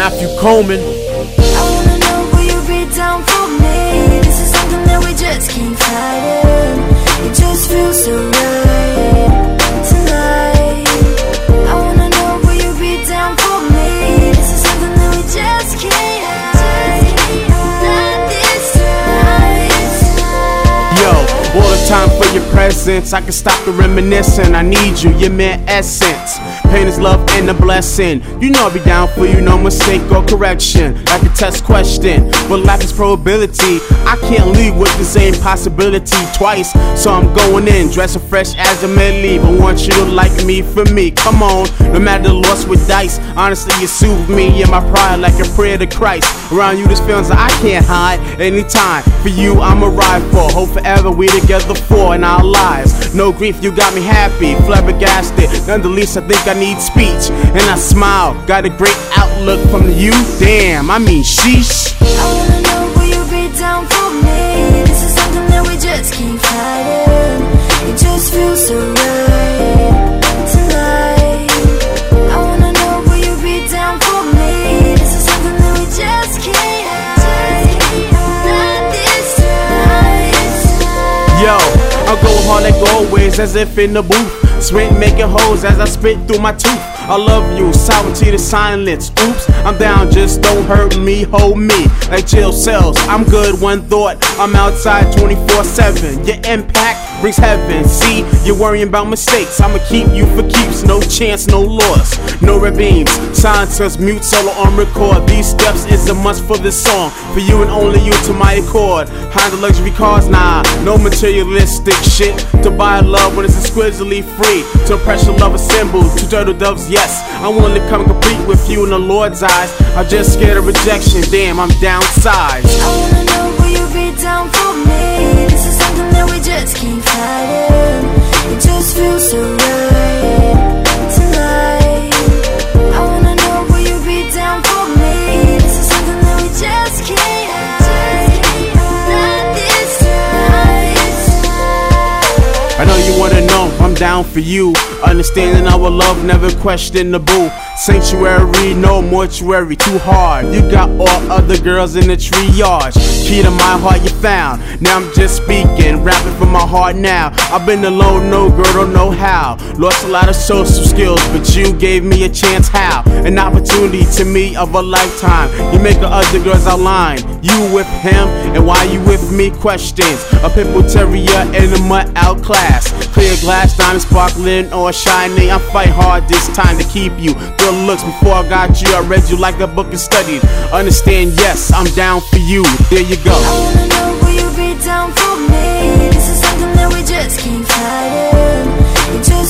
Matthew Coleman. I wanna know, will you be down for me? This is something that we just can't fight it. It just feels so right tonight. I wanna know, will you be down for me? This is something that we just can't hide. Not this time. Yo, all the time for your presence. I can stop the reminiscing. I need you, your mere essence. Pain is love and a blessing. You know I'll be down for you, no mistake or correction. Like a test question, but life is probability. I can't leave with the same possibility twice. So I'm going in, dressing fresh as a medley. But want you to like me for me. Come on, no matter the loss with dice. Honestly, you soothe me in my pride like a prayer to Christ. Around you, there's feelings that I can't hide. Anytime for you, I'm a ride for. Hope forever we together for in our lives. No grief, you got me happy, flabbergasted. None the least, I think I need speech. And I smile, got a great outlook from you. Damn, I mean sheesh. I wanna know, will you be down for me? This is something that we just can't fight it. It just feels so right tonight. I wanna know, will you be down for me? This is something that we just can't hide. Not this time. Yo, I'll go hard like always, as if in the booth. Spit making holes as I spit through my tooth. I love you, sovereignty to silence. Oops, I'm down, just don't hurt me, hold me. Like jail cells, I'm good, one thought. I'm outside 24/7. Your impact brings heaven. See, you're worrying about mistakes. I'ma keep you for keeps, no chance, no loss. No red beams, silencers, mute, solo on record. These steps is a must for this song. For you and only you to my accord. Hide the luxury cars, nah, no materialistic shit. To buy love when it's exquisitely free. To impress your love assemble, two turtle doves, yes. I'm willing to come complete with you in the Lord's eyes. I'm just scared of rejection, damn, I'm downsized. I wanna know, will you be down for me? This is something that we just can't fight it. It just feels so right tonight. I wanna know, will you be down for me? This is something that we just can't hide. Not this time. I know you wanna know, I'm down for you. Understanding our love, never questionable. Sanctuary, no mortuary, too hard. You got all other girls in the triage. Key to my heart you found. Now I'm just speaking, rapping from my heart now. I've been alone, no girl, don't know how. Lost a lot of social skills, but you gave me a chance, how? An opportunity to me of a lifetime. You make the other girls outline. You with him, and why you with me? Questions. A pitbull terrier in a mud outclass. Clear glass, diamond sparkling or shining. I fight hard this time to keep you. Good looks before I got you. I read you like a book and studied. Understand, yes, I'm down for you. There you go. I wanna know, will you be down for me? This is something that we just can't fight it. It just